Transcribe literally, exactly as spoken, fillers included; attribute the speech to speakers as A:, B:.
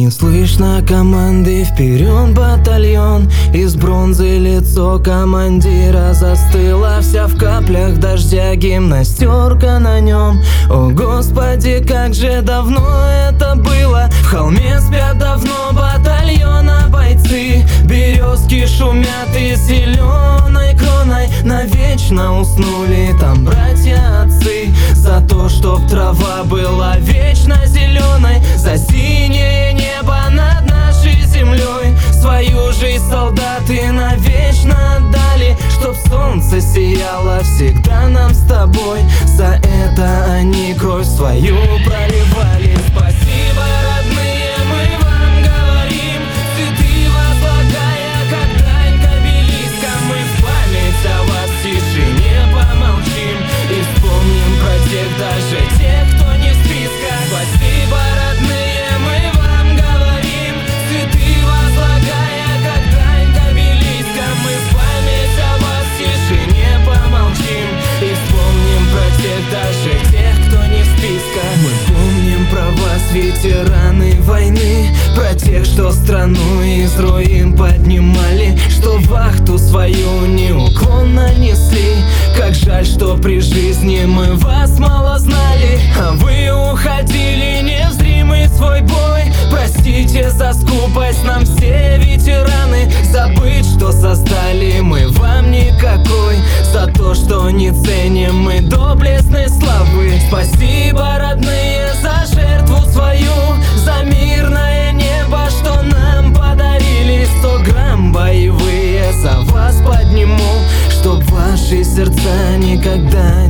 A: Не слышно команды «Вперед, батальон!» Из бронзы лицо командира застыло, вся в каплях дождя, гимнастерка на нем. О господи, как же давно это было! В холме спят давно батальона бойцы, березки шумят и зеленой кроной навечно уснули там братья-отцы. За то, чтоб трава была вечно зеленой, за синее небо над нашей землей. Свою жизнь солдаты навечно отдали, чтоб солнце сияло всегда нам с тобой. За это они кровь свою проливали. Спасибо, родные, мы вам говорим, цветы возлагая, как дань к обелискам. Мы в память о вас в тишине помолчим и вспомним про тех, даже тех, кто не в списках. Спасибо, родные, мы вам говорим, цветы возлагая, как дань к обелискам. Мы в память о вас в тишине помолчим и вспомним про тех, даже тех, кто не в списках. Мы помним про вас, ветераны войны, про тех, что страну из руин поднимали, что вахту свою неуклонно несли. Как жаль, что при жизни мы вас мало знали, а вы уходили невзримый свой бой. Простите за скупость нам все ветераны, забыть, что создали мы вам никакой, за то, что не ценим мы доблестной славы. Спасибо, родные, за жертву свою, за мирное небо, что нам подарили. Сто грамм боевые за вас подниму, чтоб ваши сердца никогда